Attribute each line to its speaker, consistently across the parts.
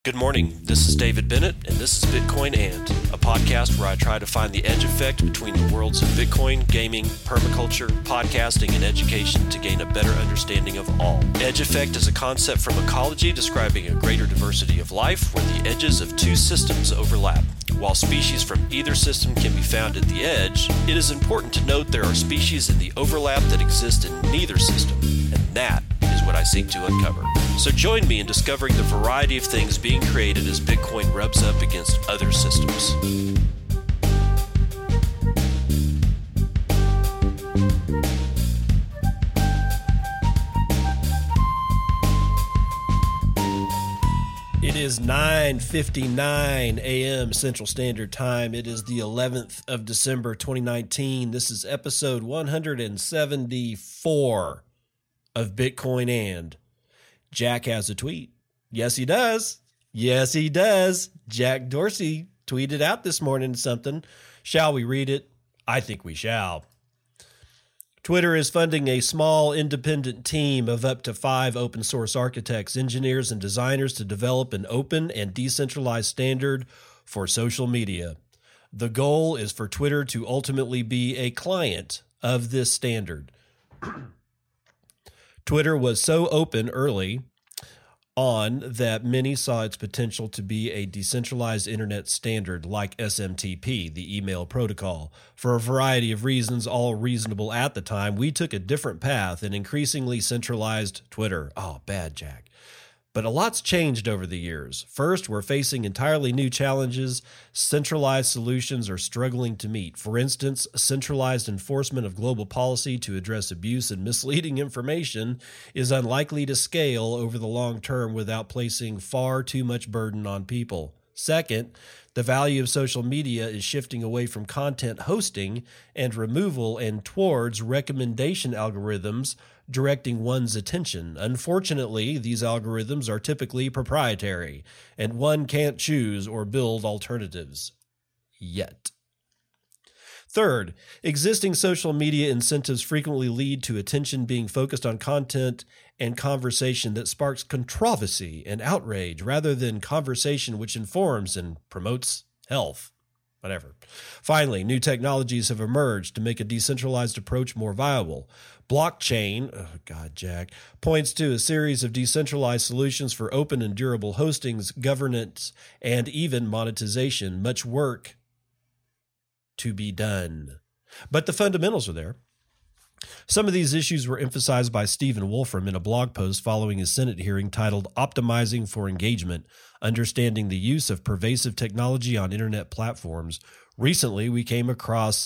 Speaker 1: Good morning. This is David Bennett, and this is Bitcoin And, a podcast where I try to find the edge effect between the worlds of Bitcoin, gaming, permaculture, podcasting, and education to gain a better understanding of all. Edge effect is a concept from ecology describing a greater diversity of life where the edges of two systems overlap. While species from either system can be found at the edge, it is important to note there are species in the overlap that exist in neither system, and that is what I seek to uncover. So join me in discovering the variety of things being created as Bitcoin rubs up against other systems. It is 9:59 a.m. Central Standard Time. It is the 11th of December, 2019. This is episode 174 of Bitcoin And. Jack has a tweet. Yes, he does. Yes, he does. Jack Dorsey tweeted out this morning something. Shall we read it? I think we shall. Twitter is funding a small independent team of up to 5 open source architects, engineers, and designers to develop an open and decentralized standard for social media. The goal is for Twitter to ultimately be a client of this standard. Twitter was so open early on that many saw its potential to be a decentralized internet standard like SMTP, the email protocol. For a variety of reasons, all reasonable at the time, we took a different path and increasingly centralized Twitter. Oh, bad, Jack. But a lot's changed over the years. First, we're facing entirely new challenges centralized solutions are struggling to meet. For instance, centralized enforcement of global policy to address abuse and misleading information is unlikely to scale over the long term without placing far too much burden on people. Second, the value of social media is shifting away from content hosting and removal and towards recommendation algorithms directing one's attention. Unfortunately, these algorithms are typically proprietary, and one can't choose or build alternatives. Yet. Third, existing social media incentives frequently lead to attention being focused on content and conversation that sparks controversy and outrage rather than conversation which informs and promotes health. Whatever. Finally, new technologies have emerged to make a decentralized approach more viable. Blockchain, Jack, points to a series of decentralized solutions for open and durable hostings, governance, and even monetization. Much work to be done. But the fundamentals are there. Some of these issues were emphasized by Stephen Wolfram in a blog post following his Senate hearing titled Optimizing for Engagement, Understanding the Use of Pervasive Technology on Internet Platforms. Recently, we came across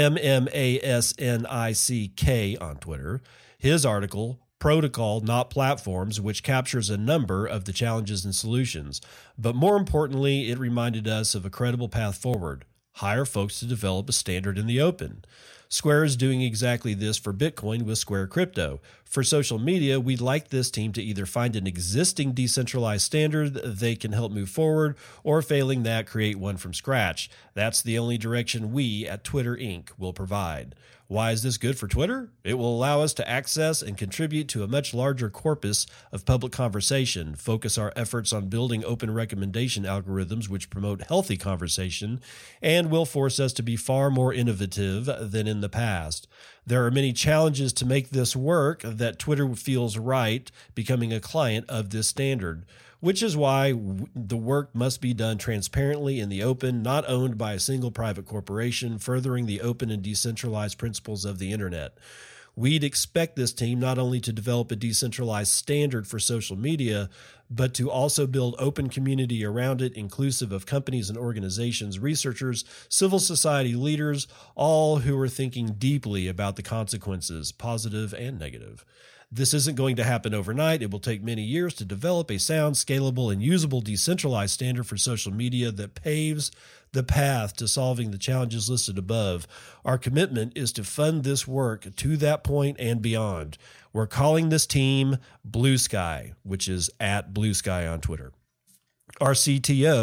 Speaker 1: MMASNICK on Twitter, his article, Protocol, Not Platforms, which captures a number of the challenges and solutions. But more importantly, it reminded us of a credible path forward. Hire folks to develop a standard in the open. Square is doing exactly this for Bitcoin with Square Crypto. For social media, we'd like this team to either find an existing decentralized standard they can help move forward, or failing that, create one from scratch. That's the only direction we at Twitter Inc. will provide. Why is this good for Twitter? It will allow us to access and contribute to a much larger corpus of public conversation, focus our efforts on building open recommendation algorithms which promote healthy conversation, and will force us to be far more innovative than in the past. There are many challenges to make this work that Twitter feels right becoming a client of this standard, which is why the work must be done transparently in the open, not owned by a single private corporation, furthering the open and decentralized principles of the internet. We'd expect this team not only to develop a decentralized standard for social media, but to also build open community around it, inclusive of companies and organizations, researchers, civil society leaders, all who are thinking deeply about the consequences, positive and negative. This isn't going to happen overnight. It will take many years to develop a sound, scalable, and usable decentralized standard for social media that paves the path to solving the challenges listed above. Our commitment is to fund this work to that point and beyond. We're calling this team Blue Sky, which is at Blue Sky on Twitter. Our CTO,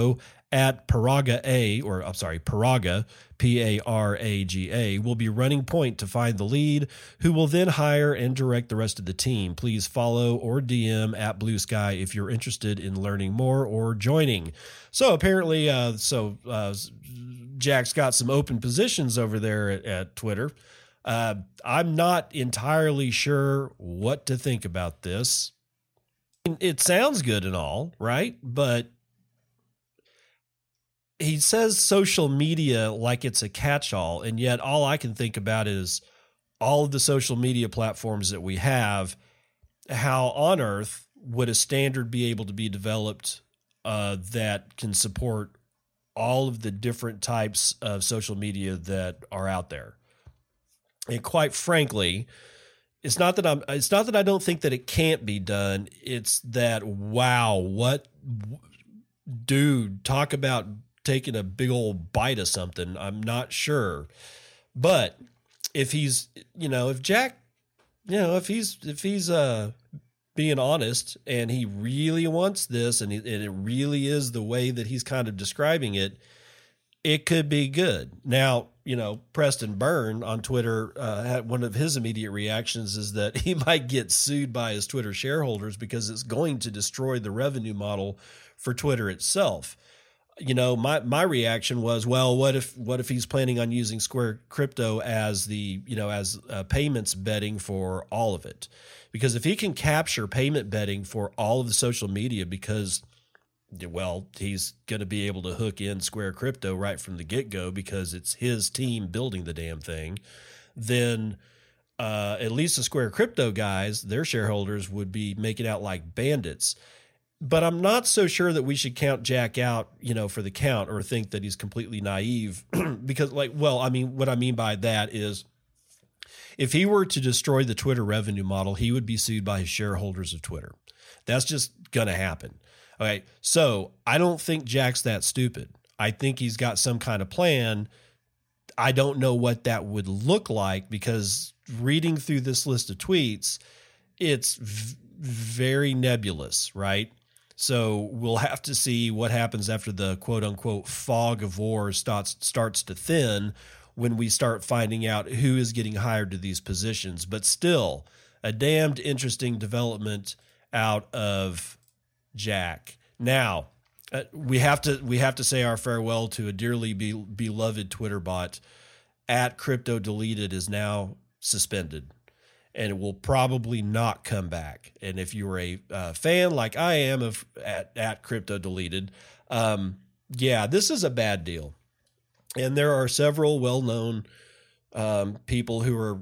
Speaker 1: at Paraga Paraga, Paraga, will be running point to find the lead, who will then hire and direct the rest of the team. Please follow or DM at Blue Sky if you're interested in learning more or joining. So apparently, Jack's got some open positions over there at Twitter. I'm not entirely sure what to think about this. It sounds good and all, right? But he says social media like it's a catch-all, and yet all I can think about is all of the social media platforms that we have. How on earth would a standard be able to be developed that can support all of the different types of social media that are out there? And quite frankly, it's not that I don't think that it can't be done. It's that, wow, dude, talk about taking a big old bite of something. I'm not sure. But if he's, if Jack, if he's being honest and he really wants this and it really is the way that he's kind of describing it, it could be good. Now, Preston Byrne on Twitter had one of his immediate reactions is that he might get sued by his Twitter shareholders because it's going to destroy the revenue model for Twitter itself. My reaction was, well, what if he's planning on using Square Crypto as as payments betting for all of it? Because if he can capture payment betting for all of the social media, because, well, he's going to be able to hook in Square Crypto right from the get-go because it's his team building the damn thing, then at least the Square Crypto guys, their shareholders would be making out like bandits. But I'm not so sure that we should count Jack out, for the count or think that he's completely naive because what I mean by that is if he were to destroy the Twitter revenue model, he would be sued by his shareholders of Twitter. That's just going to happen. Okay. So I don't think Jack's that stupid. I think he's got some kind of plan. I don't know what that would look like because reading through this list of tweets, it's very nebulous, right? So we'll have to see what happens after the quote unquote fog of war starts to thin when we start finding out who is getting hired to these positions. But still, a damned interesting development out of Jack. Now, we have to say our farewell to a dearly beloved Twitter bot. At Crypto Deleted is now suspended, and it will probably not come back. And if you're a fan like I am of at Crypto Deleted, this is a bad deal. And there are several well-known people who are,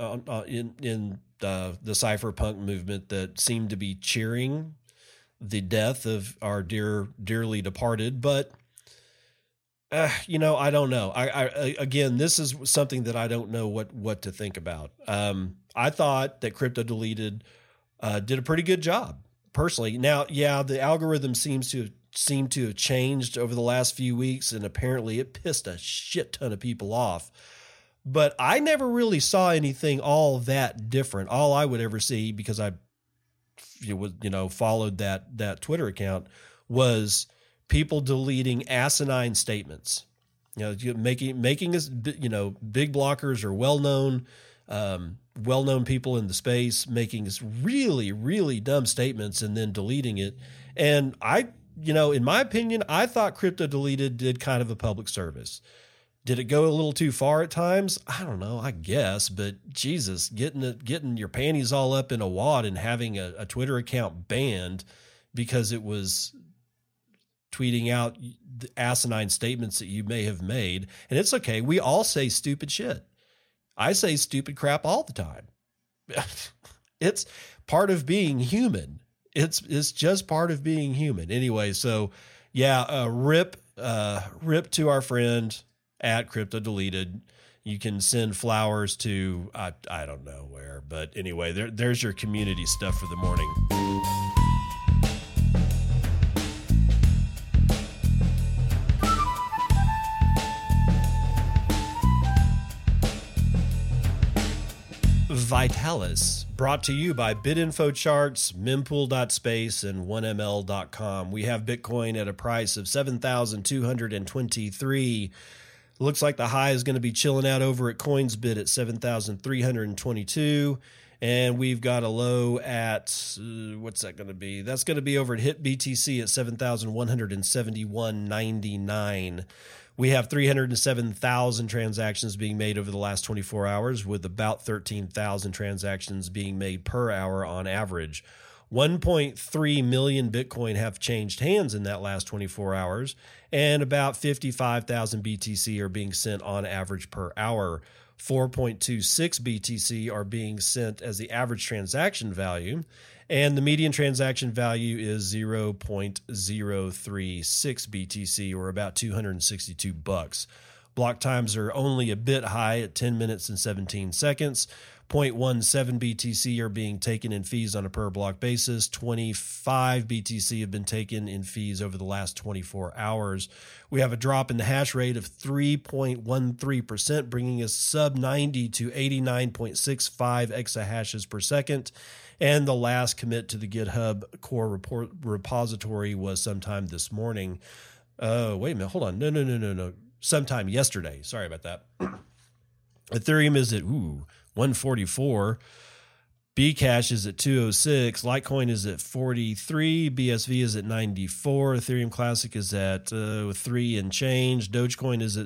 Speaker 1: in the cypherpunk movement that seem to be cheering the death of our dearly departed. But, I don't know. Again, this is something that I don't know what to think about. I thought that Crypto Deleted did a pretty good job personally. Now, the algorithm seem to have changed over the last few weeks, and apparently it pissed a shit ton of people off. But I never really saw anything all that different. All I would ever see, because I followed that Twitter account, was people deleting asinine statements. Making us, big blockers or well-known people in the space making this really, really dumb statements and then deleting it. And in my opinion, I thought Crypto Deleted did kind of a public service. Did it go a little too far at times? I don't know, I guess, but Jesus, getting your panties all up in a wad and having a Twitter account banned because it was tweeting out the asinine statements that you may have made. And it's okay. We all say stupid shit. I say stupid crap all the time. It's part of being human. It's just part of being human. Anyway, so rip to our friend at Crypto Deleted. You can send flowers to I don't know where, but anyway, there's your community stuff for the morning. Vitalis, brought to you by BitInfo Charts, Mempool.space, and 1ml.com. We have Bitcoin at a price of $7,223. Looks like the high is going to be chilling out over at CoinsBit at 7,322. And we've got a low at, what's that going to be? That's going to be over at HitBTC at 7,171.99. We have 307,000 transactions being made over the last 24 hours, with about 13,000 transactions being made per hour on average. 1.3 million Bitcoin have changed hands in that last 24 hours, and about 55,000 BTC are being sent on average per hour. 4.26 BTC are being sent as the average transaction value, and the median transaction value is 0.036 BTC, or about $262. Block times are only a bit high at 10 minutes and 17 seconds. 0.17 BTC are being taken in fees on a per block basis. 25 BTC have been taken in fees over the last 24 hours. We have a drop in the hash rate of 3.13%, bringing us sub 90 to 89.65 exahashes per second. And the last commit to the GitHub core repository was sometime this morning. Wait a minute, hold on. No. Sometime yesterday. Sorry about that. Ethereum is at 144. Bcash is at 206. Litecoin is at 43. BSV is at 94. Ethereum Classic is at 3 and change. Dogecoin is at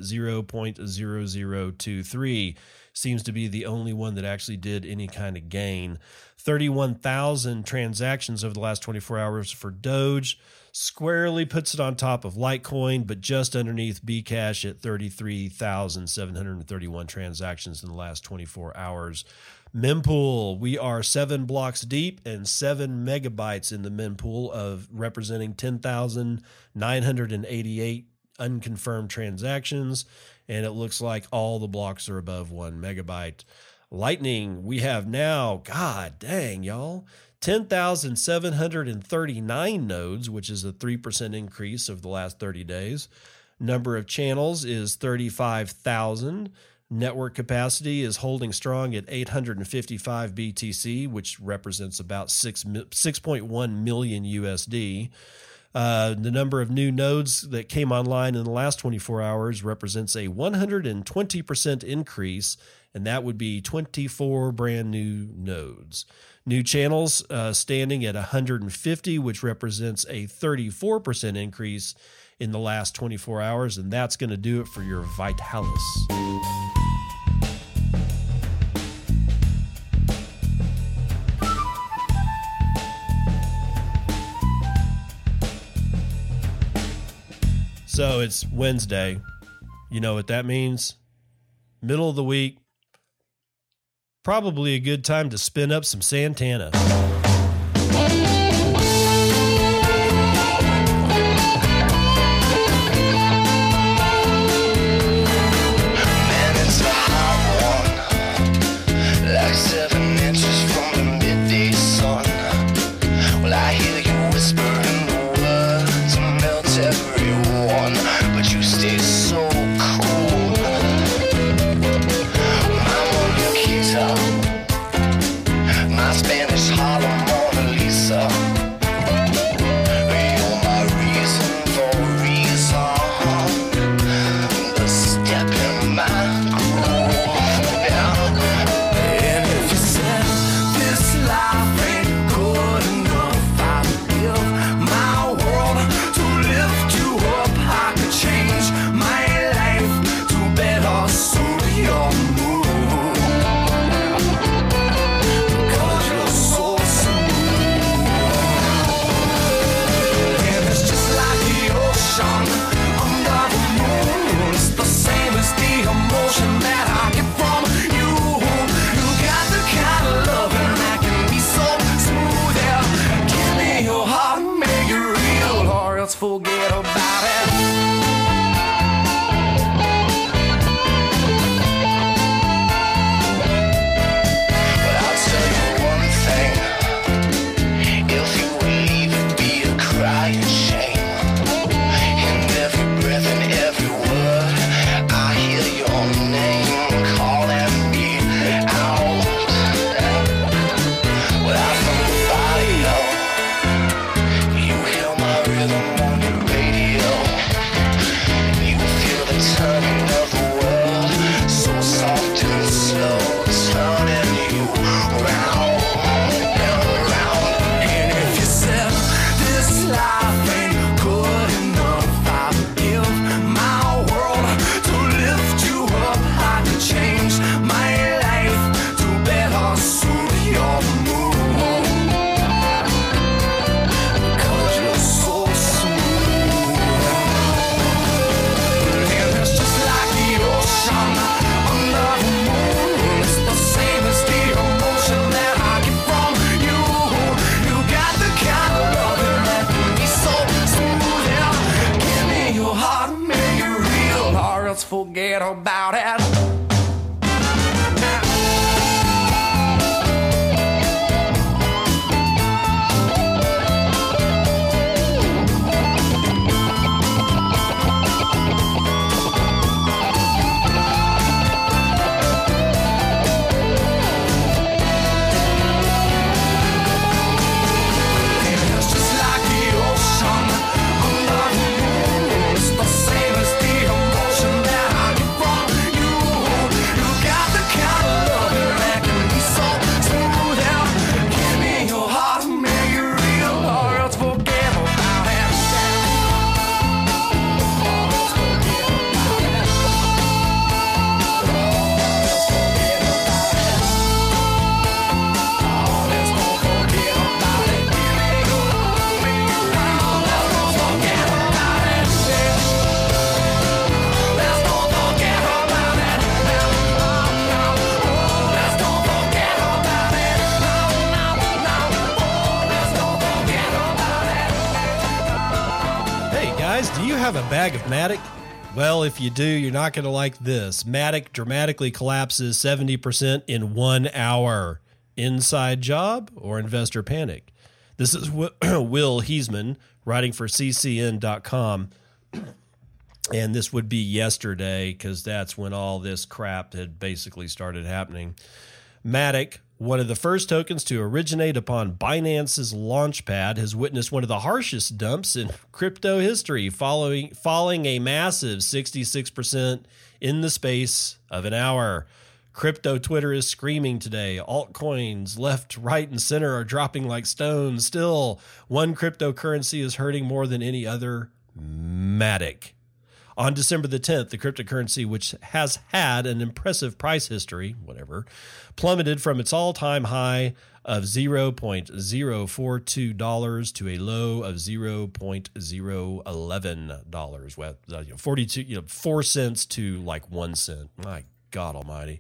Speaker 1: 0.0023. Seems to be the only one that actually did any kind of gain. 31,000 transactions over the last 24 hours for Doge. Squarely puts it on top of Litecoin, but just underneath Bcash at 33,731 transactions in the last 24 hours. Mempool, we are 7 blocks deep and 7 megabytes in the mempool, of representing 10,988 unconfirmed transactions, and it looks like all the blocks are above 1 megabyte. Lightning, we have now, god dang, y'all, 10,739 nodes, which is a 3% increase over the last 30 days. Number of channels is 35,000. Network capacity is holding strong at 855 BTC, which represents about 6.1 million USD. The number of new nodes that came online in the last 24 hours represents a 120% increase, and that would be 24 brand new nodes. New channels standing at 150, which represents a 34% increase in the last 24 hours, and that's going to do it for your Vitalis. So it's Wednesday. You know what that means? Middle of the week. Probably a good time to spin up some Santana.
Speaker 2: Forget about it. But I'll tell you one thing. If you leave, it'd be a crying shame. And every breath and every word, I hear your name calling me out. forget about it.
Speaker 1: Have a bag of Matic? Well, if you do, you're not going to like this. Matic dramatically collapses 70% in 1 hour. Inside job or investor panic? This is Will Heisman writing for ccn.com. And this would be yesterday because that's when all this crap had basically started happening. Matic, one of the first tokens to originate upon Binance's launchpad, has witnessed one of the harshest dumps in crypto history, falling a massive 66% in the space of an hour. Crypto Twitter is screaming today. Altcoins left, right, and center are dropping like stones. Still, one cryptocurrency is hurting more than any other: Matic. On December the 10th, the cryptocurrency, which has had an impressive price history, plummeted from its all-time high of $0.042 to a low of $0.011. Well, 42, 4 cents to like 1 cent. My God Almighty.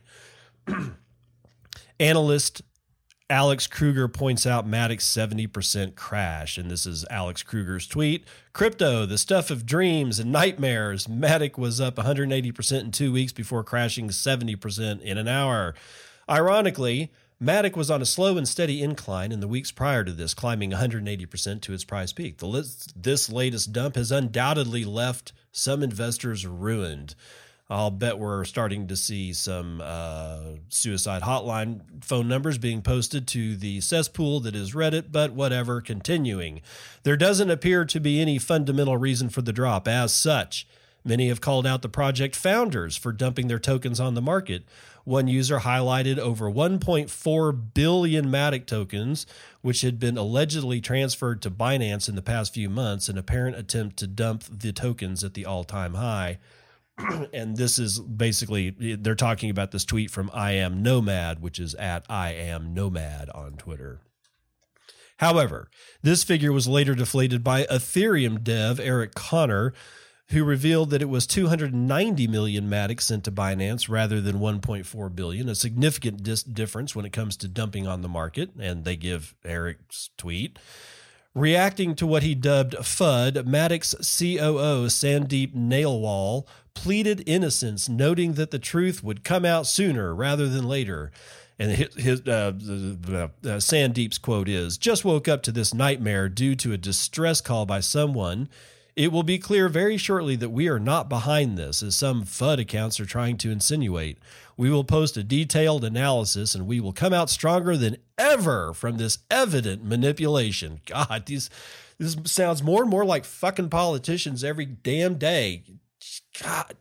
Speaker 1: Analyst Alex Kruger points out Matic's 70% crash, and this is Alex Kruger's tweet. Crypto, the stuff of dreams and nightmares. Matic was up 180% in 2 weeks before crashing 70% in an hour. Ironically, Matic was on a slow and steady incline in the weeks prior to this, climbing 180% to its price peak. This latest dump has undoubtedly left some investors ruined. I'll bet we're starting to see some suicide hotline phone numbers being posted to the cesspool that is Reddit, but whatever, continuing. There doesn't appear to be any fundamental reason for the drop. As such, many have called out the project founders for dumping their tokens on the market. One user highlighted over 1.4 billion Matic tokens, which had been allegedly transferred to Binance in the past few months, an apparent attempt to dump the tokens at the all-time high. And this is basically, they're talking about this tweet from I Am Nomad, which is at I Am Nomad on Twitter. However, this figure was later deflated by Ethereum dev Eric Connor, who revealed that it was 290 million Matic sent to Binance rather than 1.4 billion, a significant difference when it comes to dumping on the market, and they give Eric's tweet. Reacting to what he dubbed FUD, Matic's COO Sandeep Nailwal pleaded innocence, noting that the truth would come out sooner rather than later. And Sandeep's quote is, "Just woke up to this nightmare due to a distress call by someone. It will be clear very shortly that we are not behind this, as some FUD accounts are trying to insinuate. We will post a detailed analysis, and we will come out stronger than ever from this evident manipulation." God, this sounds more and more like fucking politicians every damn day. God.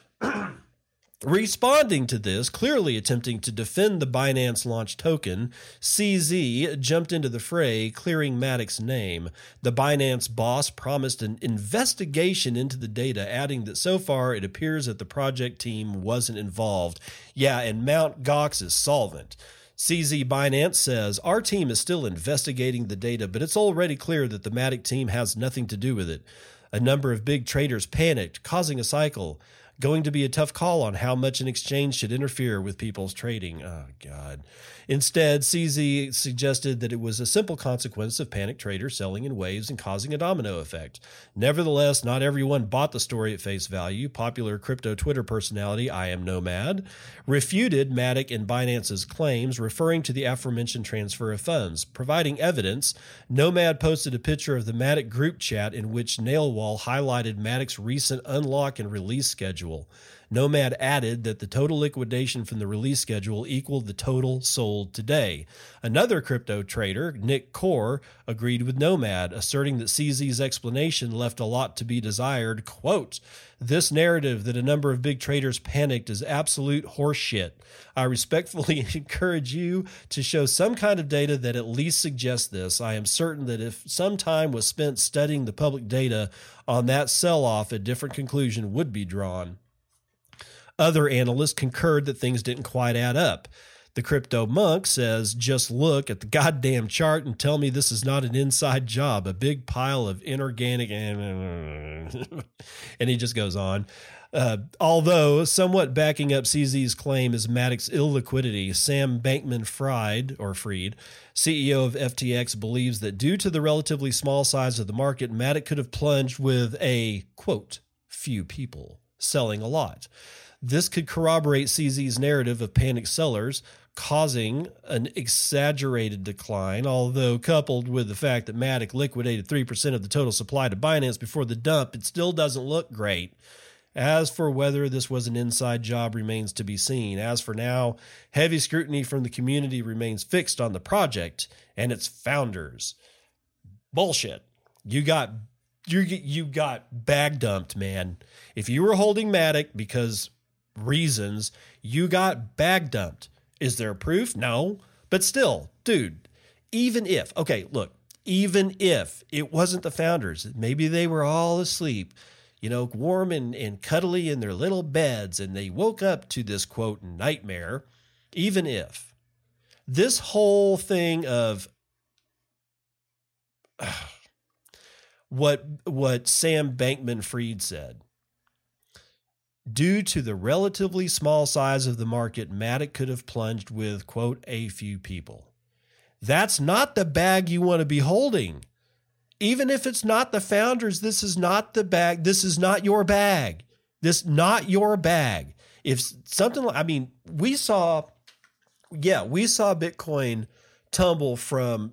Speaker 1: Responding to this, clearly attempting to defend the Binance launch token, CZ jumped into the fray, clearing Matic's name. The Binance boss promised an investigation into the data, adding that so far it appears that the project team wasn't involved. Yeah, and Mt. Gox is solvent. CZ Binance says, "Our team is still investigating the data, but it's already clear that the Matic team has nothing to do with it. A number of big traders panicked, causing a cycle. going to be a tough call on how much an exchange should interfere with people's trading. Oh, God. Instead, CZ suggested that it was a simple consequence of panic traders selling in waves and causing a domino effect. Nevertheless, not everyone bought the story at face value. Popular crypto Twitter personality I Am Nomad refuted Matic and Binance's claims, referring to the aforementioned transfer of funds. Providing evidence, Nomad posted a picture of the Matic group chat in which Nailwall highlighted Matic's recent unlock and release schedule. Nomad added that the total liquidation from the release schedule equaled the total sold today. Another crypto trader, Nick Core, agreed with Nomad, asserting that CZ's explanation left a lot to be desired. Quote, "This narrative that a number of big traders panicked is absolute horseshit. I respectfully encourage you to show some kind of data that at least suggests this. I am certain that if some time was spent studying the public data on that sell-off, a different conclusion would be drawn." Other analysts concurred that things didn't quite add up. The Crypto Monk says, "Just look at the goddamn chart and tell me this is not an inside job, a big pile of inorganic..." And he just goes on. Although somewhat backing up CZ's claim is Matic's illiquidity, Sam Bankman-Fried, CEO of FTX, believes that due to the relatively small size of the market, Matic could have plunged with a, quote, "few people selling a lot." This could corroborate CZ's narrative of panic sellers, causing an exaggerated decline, although coupled with the fact that Matic liquidated 3% of the total supply to Binance before the dump, it still doesn't look great. As for whether this was an inside job remains to be seen. As for now, heavy scrutiny from the community remains fixed on the project and its founders. Bullshit. You got bag dumped, man. If you were holding Matic because reasons, you got bag dumped. Is there proof? No. But still, dude, even if it wasn't the founders, maybe they were all asleep, warm and cuddly in their little beds, and they woke up to this, quote, nightmare, even if this whole thing of what Sam Bankman-Fried said, due to the relatively small size of the market, Matic could have plunged with, quote, "a few people." That's not the bag you want to be holding. Even if it's not the founders, this is not the bag. This is not your bag. This not your bag. If something like, we saw Bitcoin tumble from,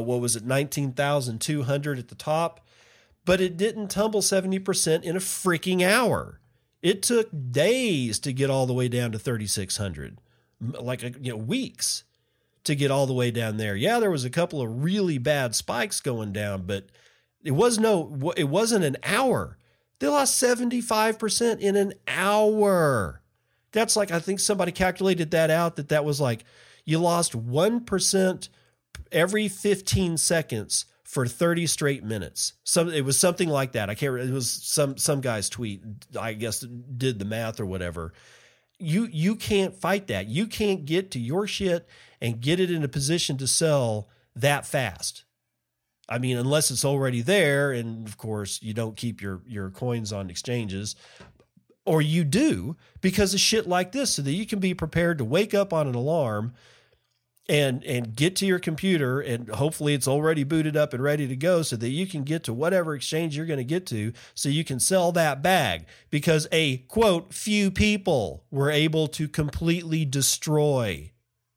Speaker 1: 19,200 at the top, but it didn't tumble 70% in a freaking hour. It took days to get all the way down to 3,600, weeks to get all the way down there. Yeah, there was a couple of really bad spikes going down, but it wasn't an hour. They lost 75% in an hour. That's I think somebody calculated that out, that was you lost 1% every 15 seconds for 30 straight minutes. It was something like that. I can't remember. It was some guy's tweet, I guess, did the math or whatever. You can't fight that. You can't get to your shit and get it in a position to sell that fast. Unless it's already there, and of course you don't keep your coins on exchanges, or you do because of shit like this, so that you can be prepared to wake up on an alarm and get to your computer, and hopefully it's already booted up and ready to go, so that you can get to whatever exchange you're going to get to, so you can sell that bag, because a, quote, "few people" were able to completely destroy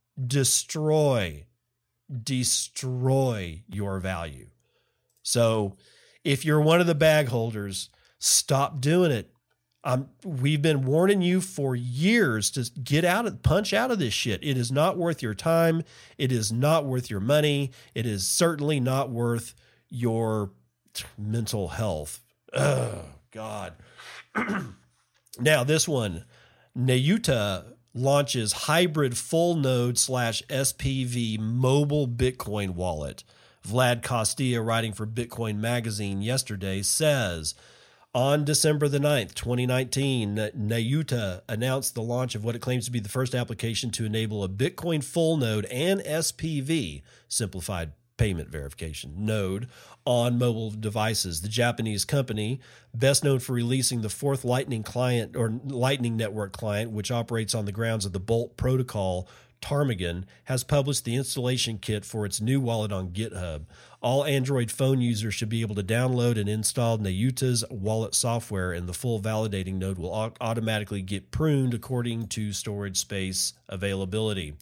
Speaker 1: your value. So if you're one of the bag holders, stop doing it. We've been warning you for years to punch out of this shit. It is not worth your time. It is not worth your money. It is certainly not worth your mental health. Oh, God. Now, this one, Nayuta launches hybrid full node /SPV mobile Bitcoin wallet. Vlad Costilla, writing for Bitcoin Magazine yesterday, says, on December the 9th, 2019, Nayuta announced the launch of what it claims to be the first application to enable a Bitcoin full node and SPV, simplified payment verification node on mobile devices. The Japanese company, best known for releasing the fourth Lightning client or Lightning Network client, which operates on the grounds of the Bolt protocol, Ptarmigan, has published the installation kit for its new wallet on GitHub. All Android phone users should be able to download and install Nayuta's wallet software, and the full validating node will automatically get pruned according to storage space availability.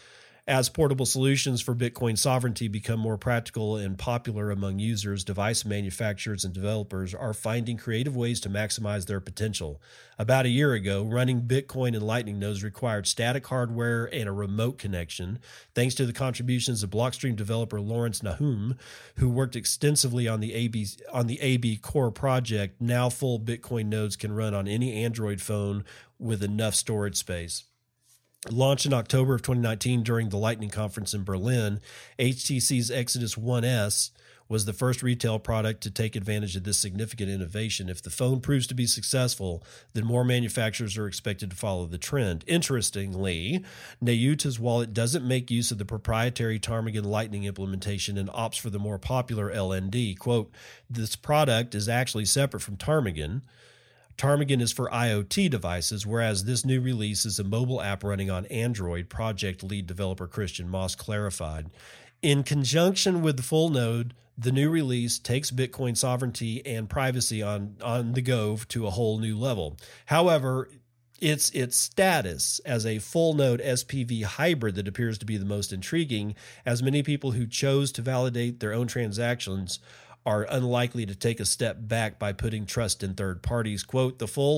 Speaker 1: As portable solutions for Bitcoin sovereignty become more practical and popular among users, device manufacturers and developers are finding creative ways to maximize their potential. About a year ago, running Bitcoin and Lightning nodes required static hardware and a remote connection. Thanks to the contributions of Blockstream developer Lawrence Nahum, who worked extensively on the AB Core project, now full Bitcoin nodes can run on any Android phone with enough storage space. Launched in October of 2019 during the Lightning Conference in Berlin, HTC's Exodus 1S was the first retail product to take advantage of this significant innovation. If the phone proves to be successful, then more manufacturers are expected to follow the trend. Interestingly, Nayuta's wallet doesn't make use of the proprietary Ptarmigan Lightning implementation and opts for the more popular LND. Quote, this product is actually separate from Ptarmigan. Ptarmigan is for IoT devices, whereas this new release is a mobile app running on Android, project lead developer Christian Moss clarified. In conjunction with the full node, the new release takes Bitcoin sovereignty and privacy on the go to a whole new level. However, it's its status as a full node SPV hybrid that appears to be the most intriguing, as many people who chose to validate their own transactions are unlikely to take a step back by putting trust in third parties. Quote, the full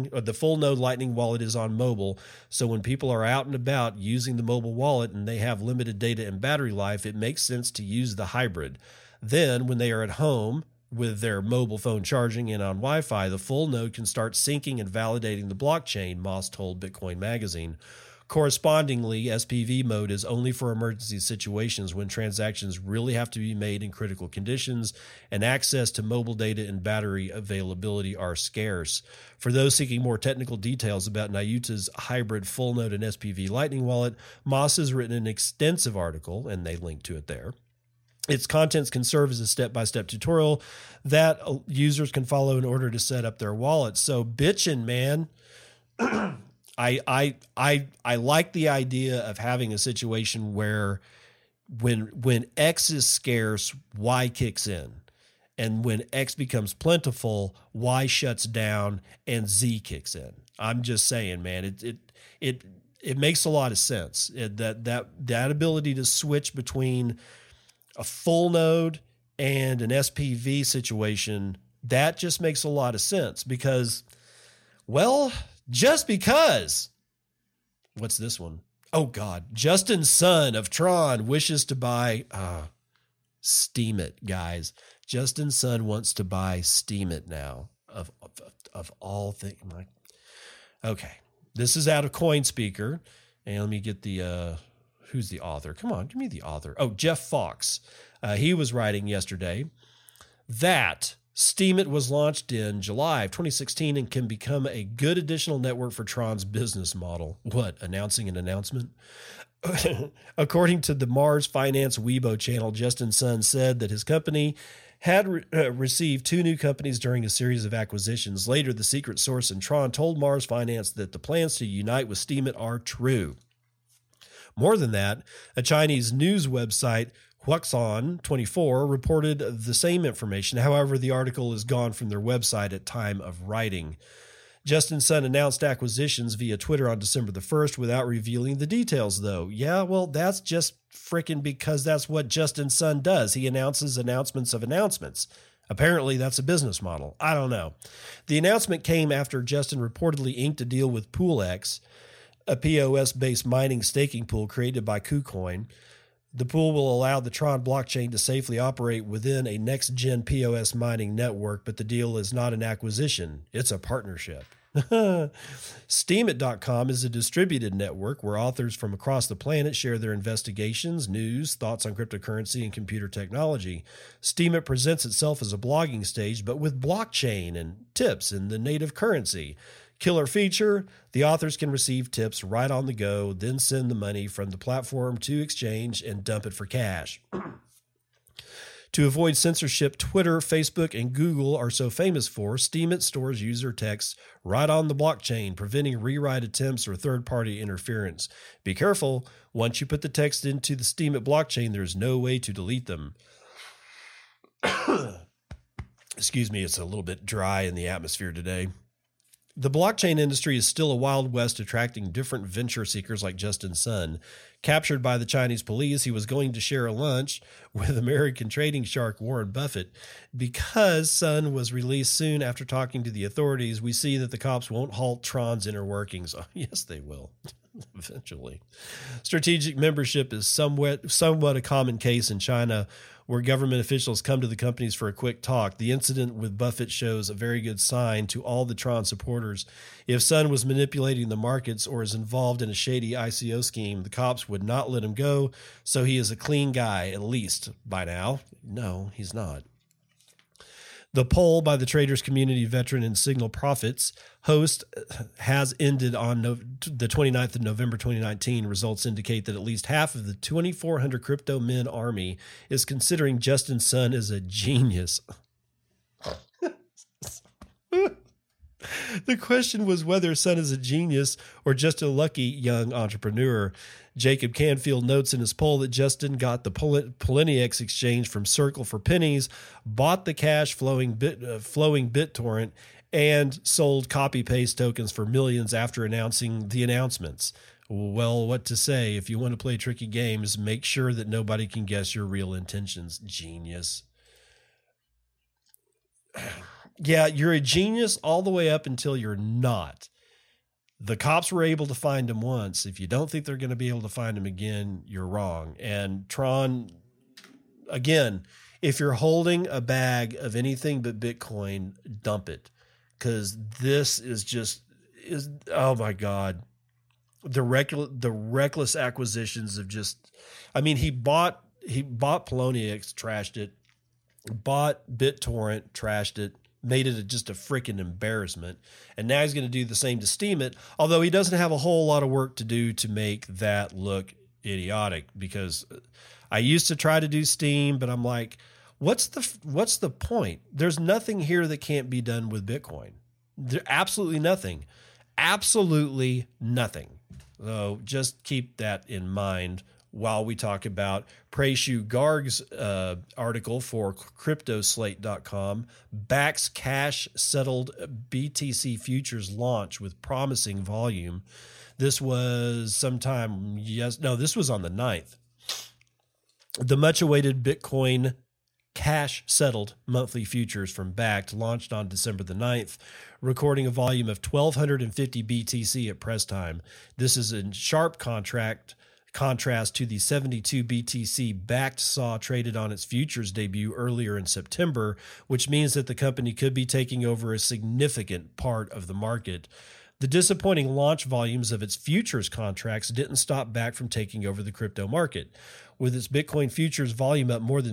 Speaker 1: node Lightning wallet is on mobile, so when people are out and about using the mobile wallet and they have limited data and battery life, it makes sense to use the hybrid. Then when they are at home with their mobile phone charging and on Wi-Fi, the full node can start syncing and validating the blockchain, Moss told Bitcoin Magazine. Correspondingly, SPV mode is only for emergency situations when transactions really have to be made in critical conditions and access to mobile data and battery availability are scarce. For those seeking more technical details about Nayuta's hybrid full node and SPV Lightning wallet, Moss has written an extensive article, and they link to it there. Its contents can serve as a step-by-step tutorial that users can follow in order to set up their wallets. So bitchin', man. I like the idea of having a situation where when X is scarce, Y kicks in. And when X becomes plentiful, Y shuts down and Z kicks in. I'm just saying, man, it makes a lot of sense. That ability to switch between a full node and an SPV situation, that just makes a lot of sense because, well, just because. What's this one? Oh, God. Justin Sun of Tron wishes to buy Steemit, guys. Justin Sun wants to buy Steemit now of all things. Okay. This is out of CoinSpeaker. And let me get the who's the author? Come on, give me the author. Oh, Jeff Fox. He was writing yesterday that Steemit was launched in July of 2016 and can become a good additional network for Tron's business model. What, announcing an announcement? According to the Mars Finance Weibo channel, Justin Sun said that his company had received two new companies during a series of acquisitions. Later, the secret source in Tron told Mars Finance that the plans to unite with Steemit are true. More than that, a Chinese news website, Huaxan24, reported the same information. However, the article is gone from their website at time of writing. Justin Sun announced acquisitions via Twitter on December the 1st without revealing the details, though. Yeah, well, that's just freaking because that's what Justin Sun does. He announces announcements of announcements. Apparently, that's a business model. I don't know. The announcement came after Justin reportedly inked a deal with PoolX, a POS-based mining staking pool created by KuCoin. The pool will allow the Tron blockchain to safely operate within a next-gen POS mining network, but the deal is not an acquisition. It's a partnership. Steemit.com is a distributed network where authors from across the planet share their investigations, news, thoughts on cryptocurrency and computer technology. Steemit presents itself as a blogging stage, but with blockchain and tips in the native currency. Killer feature, the authors can receive tips right on the go, then send the money from the platform to exchange and dump it for cash. To avoid censorship, Twitter, Facebook, and Google are so famous for, Steemit stores user text right on the blockchain, preventing rewrite attempts or third-party interference. Be careful, once you put the text into the Steemit blockchain, there's no way to delete them. Excuse me, it's a little bit dry in the atmosphere today. The blockchain industry is still a wild west, attracting different venture seekers like Justin Sun. Captured by the Chinese police, he was going to share a lunch with American trading shark Warren Buffett. Because Sun was released soon after talking to the authorities, we see that the cops won't halt Tron's inner workings. Oh, yes, they will. Eventually. Strategic membership is somewhat a common case in China, where government officials come to the companies for a quick talk. The incident with Buffett shows a very good sign to all the Tron supporters. If Sun was manipulating the markets or is involved in a shady ICO scheme, the cops would not let him go, so he is a clean guy, at least by now. No, he's not. The poll by the traders community veteran and Signal Profits host has ended on the 29th of November 2019. Results indicate that at least half of the 2,400 crypto men army is considering Justin Sun as a genius. The question was whether Sun is a genius or just a lucky young entrepreneur. Jacob Canfield notes in his poll that Justin got the Poloniex exchange from Circle for pennies, bought the cash flowing BitTorrent, and sold copy-paste tokens for millions after announcing the announcements. Well, what to say? If you want to play tricky games, make sure that nobody can guess your real intentions. Genius. Yeah, you're a genius all the way up until you're not. The cops were able to find him once. If you don't think they're going to be able to find him again, you're wrong. And Tron, again, if you're holding a bag of anything but Bitcoin, dump it. Because this is oh my God. The reckless acquisitions of just, I mean, he bought Poloniex, trashed it, bought BitTorrent, trashed it, made it just a freaking embarrassment. And now he's going to do the same to Steemit, although he doesn't have a whole lot of work to do to make that look idiotic, because I used to try to do Steem, but I'm like, what's the point? There's nothing here that can't be done with Bitcoin. Absolutely nothing. Absolutely nothing. So just keep that in mind while we talk about Preishu Garg's article for CryptoSlate.com, backs cash-settled BTC futures launch with promising volume. This was this was on the 9th. The much-awaited Bitcoin cash-settled monthly futures from Bakkt launched on December the 9th, recording a volume of 1,250 BTC at press time. This is in sharp contrast to the 72 BTC Bakkt saw traded on its futures debut earlier in September, which means that the company could be taking over a significant part of the market. The disappointing launch volumes of its futures contracts didn't stop Bakkt from taking over the crypto market. With its Bitcoin futures volume up more than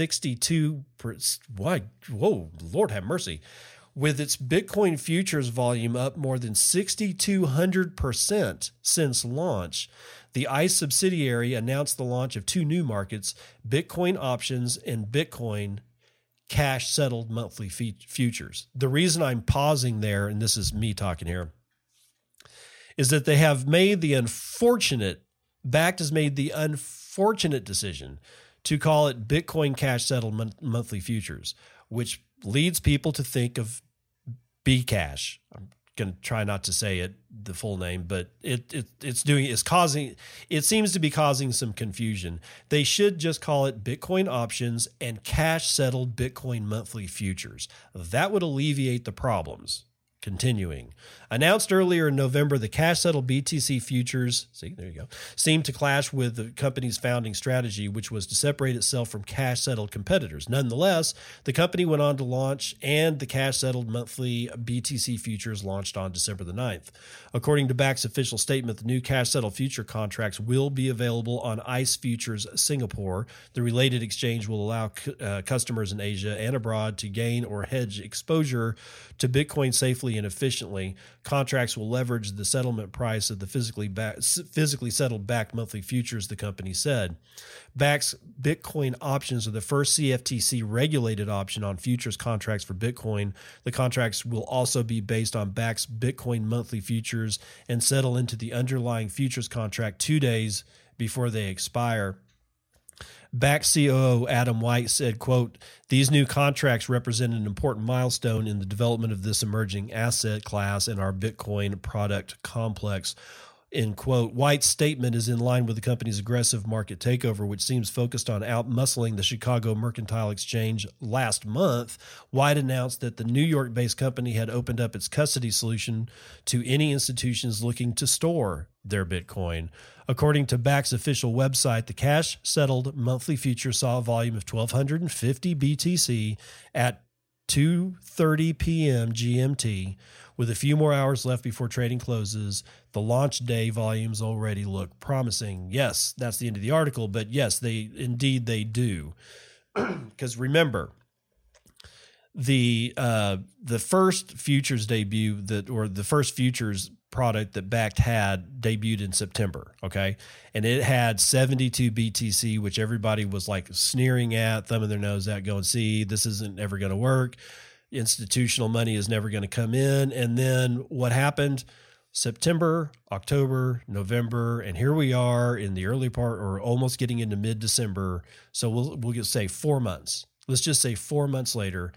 Speaker 1: 62%, whoa, Lord have mercy. With its Bitcoin futures volume up more than 6,200% since launch, the ICE subsidiary announced the launch of two new markets, Bitcoin options and Bitcoin cash-settled monthly futures. The reason I'm pausing there, and this is me talking here, is that they have made Bakkt has made the unfortunate decision to call it Bitcoin cash-settled monthly futures, which leads people to think of Bcash. I'm going to try not to say the full name, but it seems to be causing some confusion. They should just call it Bitcoin options and cash settled Bitcoin monthly futures. That would alleviate the problems. Continuing. Announced earlier in November, the cash-settled BTC futures, seemed to clash with the company's founding strategy, which was to separate itself from cash-settled competitors. Nonetheless, the company went on to launch, and the cash-settled monthly BTC futures launched on December the 9th. According to Bakkt's official statement, the new cash-settled future contracts will be available on ICE Futures Singapore. The related exchange will allow customers in Asia and abroad to gain or hedge exposure to Bitcoin safely quickly and efficiently. Contracts will leverage the settlement price of the physically settled backed monthly futures, the company said. BAC's Bitcoin options are the first CFTC regulated option on futures contracts for Bitcoin. The contracts will also be based on BAC's Bitcoin monthly futures and settle into the underlying futures contract 2 days before they expire. BAC COO Adam White said, quote, "These new contracts represent an important milestone in the development of this emerging asset class and our Bitcoin product complex." End quote. White's statement is in line with the company's aggressive market takeover, which seems focused on outmuscling the Chicago Mercantile Exchange. Last month, White announced that the New York-based company had opened up its custody solution to any institutions looking to store their Bitcoin. According to BAC's official website, the cash-settled monthly future saw a volume of 1,250 BTC at 2:30 p.m. GMT. With a few more hours left before trading closes, the launch day volumes already look promising. Yes, that's the end of the article, but yes, they do. Because remember, the first futures debut the first futures product that BAC had debuted in September, okay? And it had 72 BTC, which everybody was like sneering at, thumbing their nose at, going, see, this isn't ever going to work. Institutional money is never going to come in. And then what happened? September, October, November, and here we are in the early part or almost getting into mid-December. So we'll just say 4 months. Let's just say 4 months later,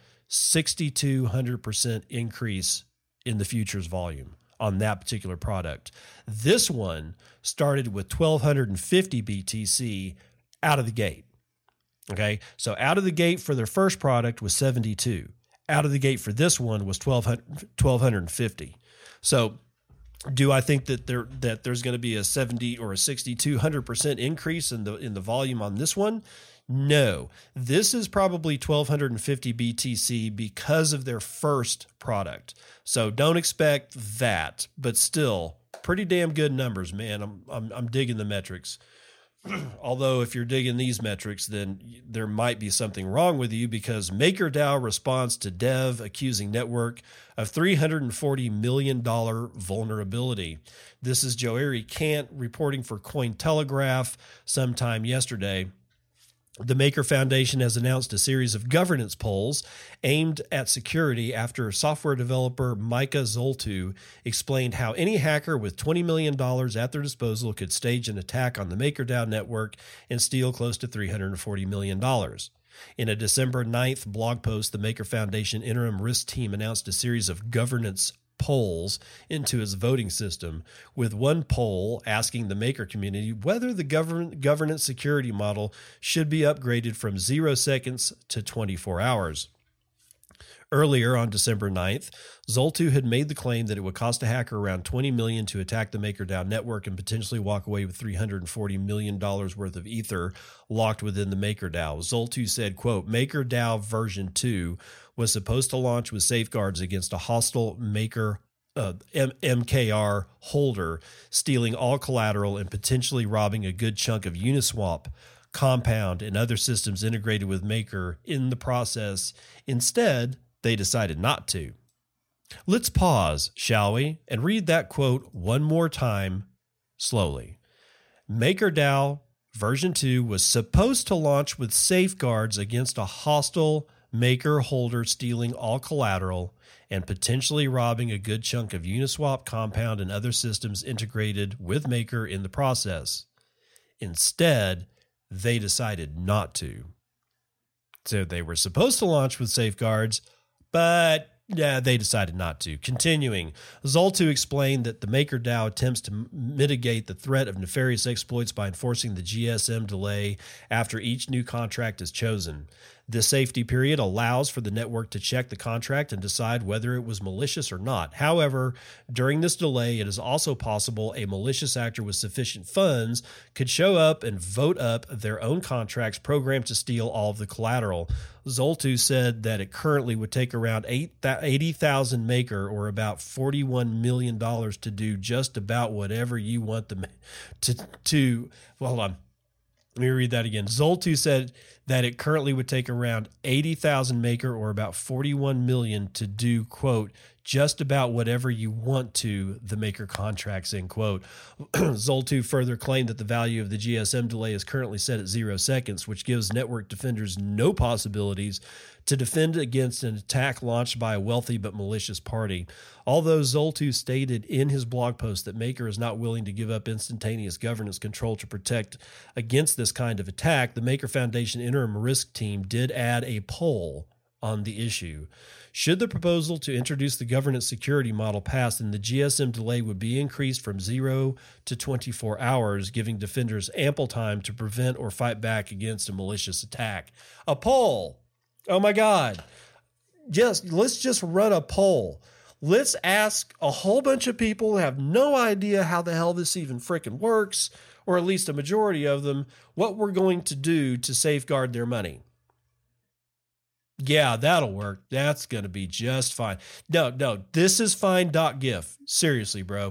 Speaker 1: 6,200% increase in the futures volume on that particular product. This one started with 1,250 BTC out of the gate. Okay, so out of the gate for their first product was 72. Out of the gate for this one was 1,250. So do I think that there's going to be a 70 or a 6,200% increase in the volume on this one? No. This is probably 1,250 BTC because of their first product. So don't expect that, but still pretty damn good numbers, man. I'm digging the metrics. Although if you're digging these metrics, then there might be something wrong with you, because MakerDAO responds to dev accusing network of $340 million vulnerability. This is Joeri Kant reporting for Cointelegraph sometime yesterday. The Maker Foundation has announced a series of governance polls aimed at security after software developer Micah Zoltu explained how any hacker with $20 million at their disposal could stage an attack on the MakerDAO network and steal close to $340 million. In a December 9th blog post, the Maker Foundation interim risk team announced a series of governance polls into its voting system, with one poll asking the Maker community whether the governance security model should be upgraded from 0 seconds to 24 hours. Earlier on December 9th, Zoltu had made the claim that it would cost a hacker around $20 million to attack the MakerDAO network and potentially walk away with $340 million worth of Ether locked within the MakerDAO. Zoltu said, quote, MakerDAO version 2 was supposed to launch with safeguards against a hostile MKR holder stealing all collateral and potentially robbing a good chunk of Uniswap, Compound, and other systems integrated with Maker in the process. Instead, they decided not to. Let's pause, shall we, and read that quote one more time slowly. MakerDAO version 2 was supposed to launch with safeguards against a hostile Maker holder stealing all collateral and potentially robbing a good chunk of Uniswap, Compound, and other systems integrated with Maker in the process. Instead, they decided not to. So they were supposed to launch with safeguards, but they decided not to. Continuing, Zoltu explained that the MakerDAO attempts to mitigate the threat of nefarious exploits by enforcing the GSM delay after each new contract is chosen. This safety period allows for the network to check the contract and decide whether it was malicious or not. However, during this delay, it is also possible a malicious actor with sufficient funds could show up and vote up their own contracts programmed to steal all of the collateral. Zoltu said that it currently would take around 80,000 Maker, or about $41 million, to do just about whatever you want them to. Well, hold on. Let me read that again. Zoltu said that it currently would take around 80,000 Maker or about 41 million to do, quote, just about whatever you want to the Maker contracts, end quote. Zoltu further claimed that the value of the GSM delay is currently set at 0 seconds, which gives network defenders no possibilities to defend against an attack launched by a wealthy but malicious party. Although Zoltu stated in his blog post that Maker is not willing to give up instantaneous governance control to protect against this kind of attack, the Maker Foundation interim risk team did add a poll on the issue. Should the proposal to introduce the governance security model pass, then the GSM delay would be increased from 0 to 24 hours, giving defenders ample time to prevent or fight back against a malicious attack. A poll. Oh my God. Let's just run a poll. Let's ask a whole bunch of people who have no idea how the hell this even freaking works, or at least a majority of them, what we're going to do to safeguard their money. Yeah, that'll work. That's going to be just fine. No, this is fine.gif. Seriously, bro.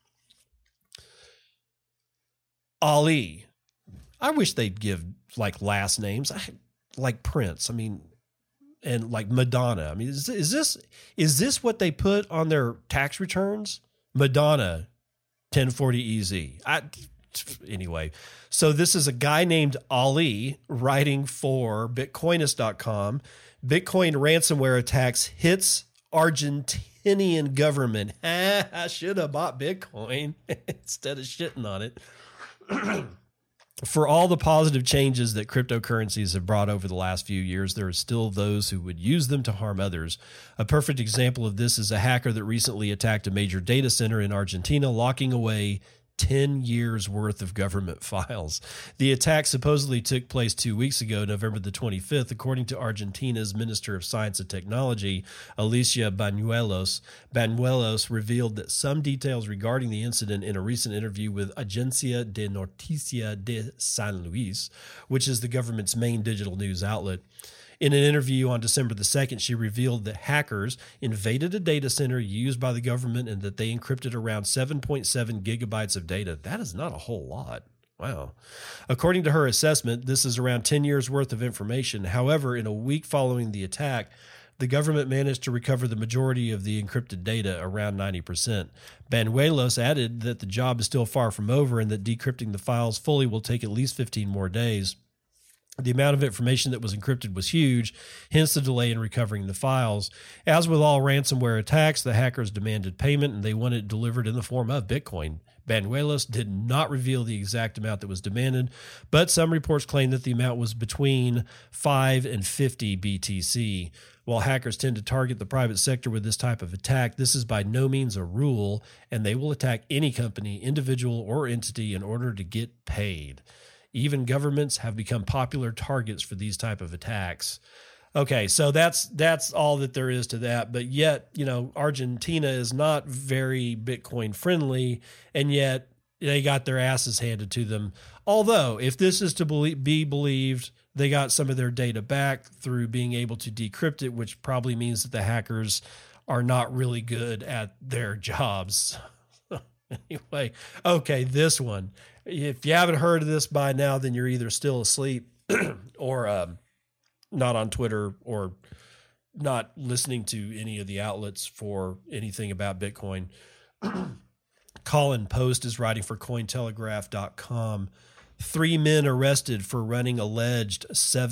Speaker 1: Ali. I wish they'd give like last names, like Prince. I mean, and like Madonna. I mean, is this what they put on their tax returns? Madonna, 1040 EZ. Anyway, so this is a guy named Ali writing for Bitcoinist.com. Bitcoin ransomware attacks hits Argentinian government. I should have bought Bitcoin instead of shitting on it. For all the positive changes that cryptocurrencies have brought over the last few years, there are still those who would use them to harm others. A perfect example of this is a hacker that recently attacked a major data center in Argentina, locking away 10 years worth of government files. The attack supposedly took place 2 weeks ago, November the 25th, according to Argentina's Minister of Science and Technology, Alicia Bañuelos. Bañuelos revealed that some details regarding the incident in a recent interview with Agencia de Noticia de San Luis, which is the government's main digital news outlet. In an interview on December the 2nd, she revealed that hackers invaded a data center used by the government and that they encrypted around 7.7 gigabytes of data. That is not a whole lot. Wow. According to her assessment, this is around 10 years worth of information. However, in a week following the attack, the government managed to recover the majority of the encrypted data, around 90%. Bañuelos added that the job is still far from over and that decrypting the files fully will take at least 15 more days. The amount of information that was encrypted was huge, hence the delay in recovering the files. As with all ransomware attacks, the hackers demanded payment and they wanted it delivered in the form of Bitcoin. Bañuelos did not reveal the exact amount that was demanded, but some reports claim that the amount was between 5 and 50 BTC. While hackers tend to target the private sector with this type of attack, this is by no means a rule, and they will attack any company, individual, or entity in order to get paid. Even governments have become popular targets for these type of attacks. Okay, so that's all that there is to that. But yet, Argentina is not very Bitcoin friendly, and yet they got their asses handed to them. Although, if this is to be believed, they got some of their data back through being able to decrypt it, which probably means that the hackers are not really good at their jobs. Anyway, okay, this one. If you haven't heard of this by now, then you're either still asleep or not on Twitter or not listening to any of the outlets for anything about Bitcoin. Colin Post is writing for Cointelegraph.com. 3 men arrested for running alleged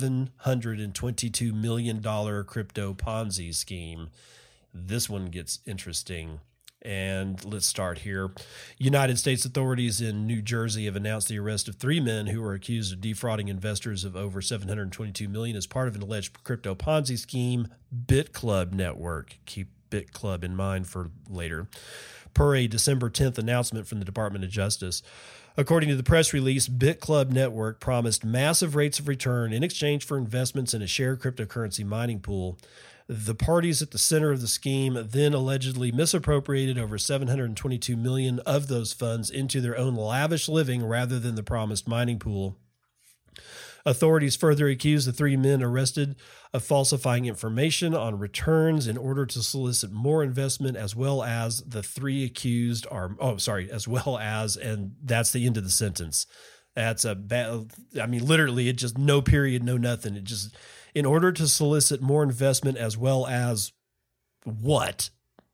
Speaker 1: $722 million crypto Ponzi scheme. This one gets interesting. And let's start here. United States authorities in New Jersey have announced the arrest of 3 men who are accused of defrauding investors of over $722 million as part of an alleged crypto Ponzi scheme, BitClub Network. Keep BitClub in mind for later. Per a December 10th announcement from the Department of Justice. According to the press release, BitClub Network promised massive rates of return in exchange for investments in a shared cryptocurrency mining pool. The parties at the center of the scheme then allegedly misappropriated over $722 million of those funds into their own lavish living rather than the promised mining pool. Authorities further accused the 3 men arrested of falsifying information on returns in order to solicit more investment, as well as the 3 accused are, and that's the end of the sentence. That's a bad, I mean, literally, it just no period, no nothing. It just, in order to solicit more investment as well as what?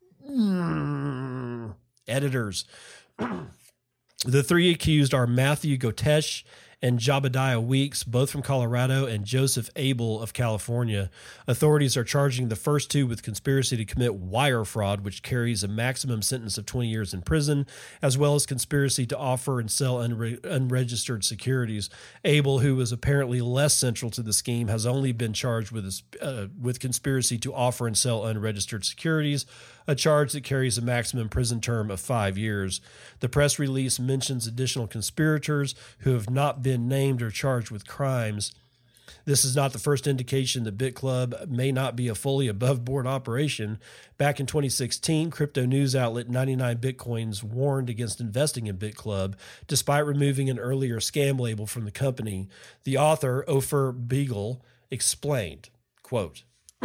Speaker 1: Editors. The three accused are Matthew Gotesh and Jebediah Weeks, both from Colorado, and Joseph Abel of California. Authorities are charging the first two with conspiracy to commit wire fraud, which carries a maximum sentence of 20 years in prison, as well as conspiracy to offer and sell unregistered securities. Abel, who was apparently less central to the scheme, has only been charged with conspiracy to offer and sell unregistered securities, a charge that carries a maximum prison term of 5 years. The press release mentions additional conspirators who have not been named or charged with crimes. This is not the first indication that BitClub may not be a fully above-board operation. Back in 2016, crypto news outlet 99 Bitcoins warned against investing in BitClub, despite removing an earlier scam label from the company. The author, Ofer Beagle, explained, quote,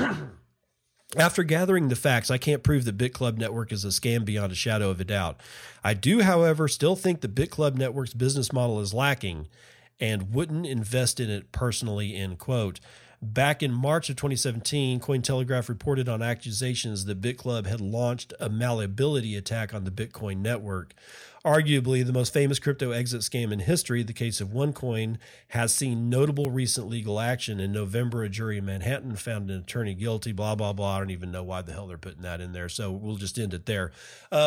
Speaker 1: "After gathering the facts, I can't prove that BitClub Network is a scam beyond a shadow of a doubt. I do, however, still think the BitClub Network's business model is lacking and wouldn't invest in it personally," end quote. Back in March of 2017, Cointelegraph reported on accusations that BitClub had launched a malleability attack on the Bitcoin network. Arguably the most famous crypto exit scam in history, the case of OneCoin has seen notable recent legal action. In November, a jury in Manhattan found an attorney guilty, blah, blah, blah. I don't even know why the hell they're putting that in there, so we'll just end it there.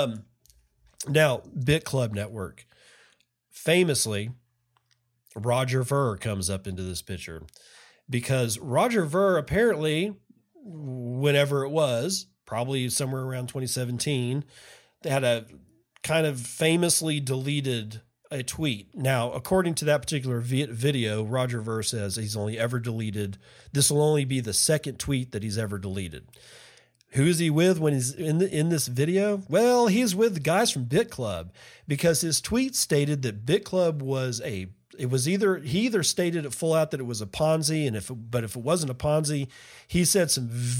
Speaker 1: Now, BitClub Network. Famously, Roger Ver comes up into this picture because Roger Ver apparently, whenever it was, probably somewhere around 2017, had a kind of famously deleted a tweet. Now, according to that particular video, Roger Ver says he's only ever deleted, this will only be the second tweet that he's ever deleted. Who's he with when he's in this video? Well, he's with the guys from BitClub, because his tweet stated that BitClub was he either stated it full out that it was a Ponzi, but if it wasn't a Ponzi, he said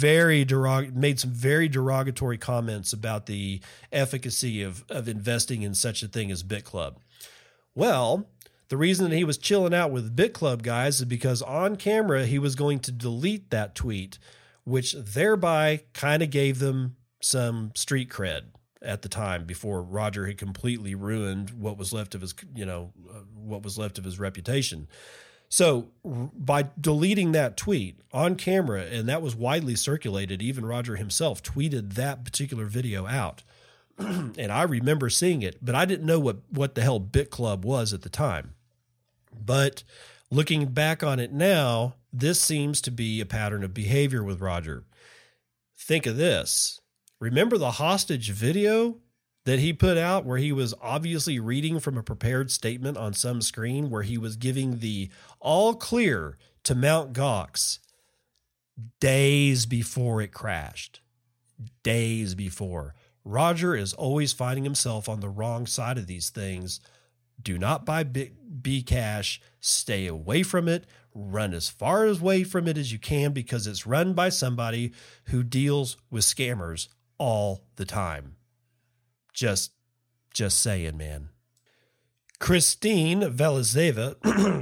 Speaker 1: made some very derogatory comments about the efficacy of investing in such a thing as BitClub. Well, the reason that he was chilling out with BitClub guys is because on camera he was going to delete that tweet, which thereby kind of gave them some street cred at the time, before Roger had completely ruined what was left of his reputation. So by deleting that tweet on camera, and that was widely circulated, even Roger himself tweeted that particular video out. And I remember seeing it, but I didn't know what the hell BitClub was at the time. But looking back on it now, this seems to be a pattern of behavior with Roger. Think of this. Remember the hostage video that he put out where he was obviously reading from a prepared statement on some screen, where he was giving the all clear to Mt. Gox days before it crashed? Days before. Roger is always finding himself on the wrong side of these things. Do not buy Bcash. Stay away from it. Run as far away from it as you can, because it's run by somebody who deals with scammers all the time. Just saying, man. Christine Vasileva,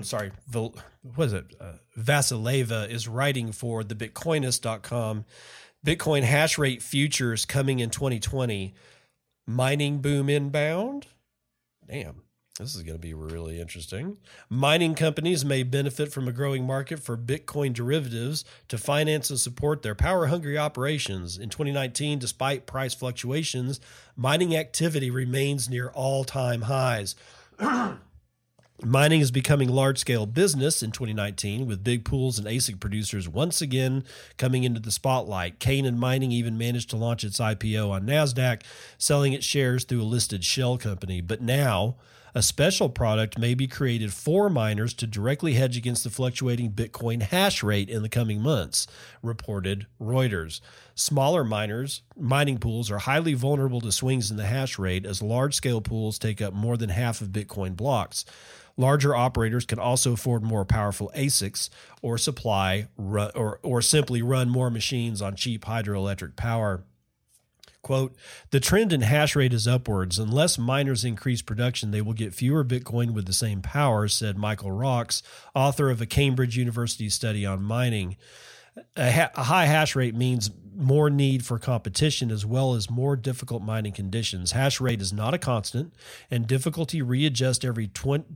Speaker 1: Vasileva is writing for thebitcoinist.com. Bitcoin hash rate futures coming in 2020. Mining boom inbound. Damn. This is going to be really interesting. Mining companies may benefit from a growing market for Bitcoin derivatives to finance and support their power-hungry operations. In 2019, despite price fluctuations, mining activity remains near all-time highs. Mining is becoming large-scale business in 2019, with big pools and ASIC producers once again coming into the spotlight. Canaan Mining even managed to launch its IPO on NASDAQ, selling its shares through a listed shell company. But now, a special product may be created for miners to directly hedge against the fluctuating Bitcoin hash rate in the coming months, reported Reuters. Smaller mining pools are highly vulnerable to swings in the hash rate, as large-scale pools take up more than half of Bitcoin blocks. Larger operators can also afford more powerful ASICs or simply run more machines on cheap hydroelectric power. Quote, the trend in hash rate is upwards. Unless miners increase production, they will get fewer Bitcoin with the same power, said Michael Rocks, author of a Cambridge University study on mining. A high hash rate means more need for competition as well as more difficult mining conditions. Hash rate is not a constant, and difficulty readjusts every